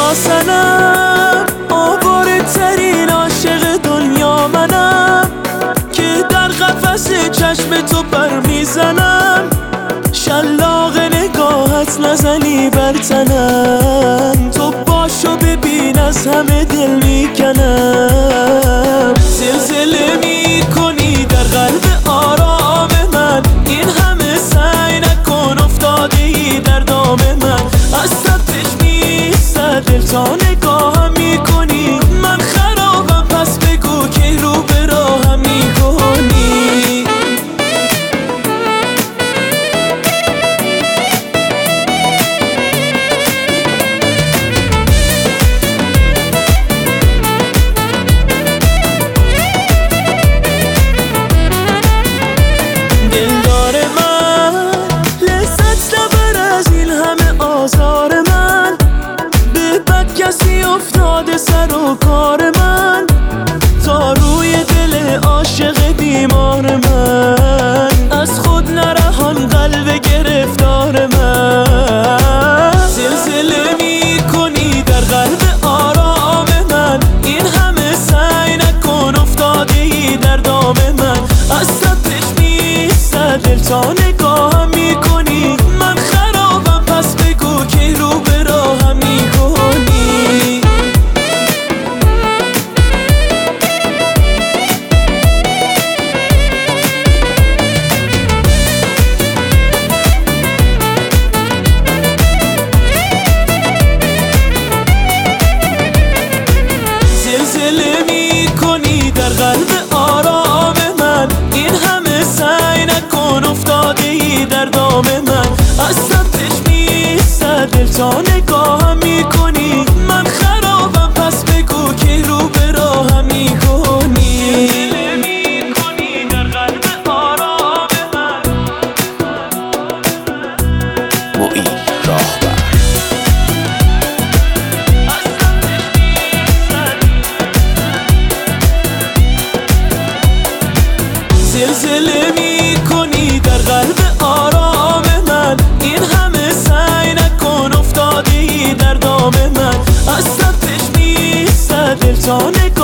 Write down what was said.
یا سنم، آواره ترین عاشق دنیا منم، که در قفس چشم تو پر میزنم. شلاق نگاهت نزنی بر تنم، تو باشو ببین از همه دل میکنم. زلزله میکنی در قلب آرام من، این همه سعی نکن افتاده ای در دام من. از تپش میسته دل تا نگاهم میکنی، من خرابم پس بگو که رو به راهم میکنی. دلدار من لذت نبر از این همه آزار من، به بد کسی افتاده سر و کار من، تا روی دل عاشق بیمار من. از خود نرهان قلب گرفتار من، زلزله میکنی در قلب آرام من، این همه سعی نکن افتاده ای در دام من. از تپش میسته دل تا نگاهم میکنی، من خرابم پس بگو که رو به راهم میکنی. زلزله میکنی در قلب آرام من، این همه سعی نکن افتاده ای در دام من. از تپش میسته دل تا نگاهم میکنی، من خرابم پس بگو که رو به راهم میکنی. زلزله میکنی در قلب آرام من. معین راهبر. زلزله میکنی در قلب آرام من، این همه سعی نکن افتاده ای در دام من. از تپش میسته دل تا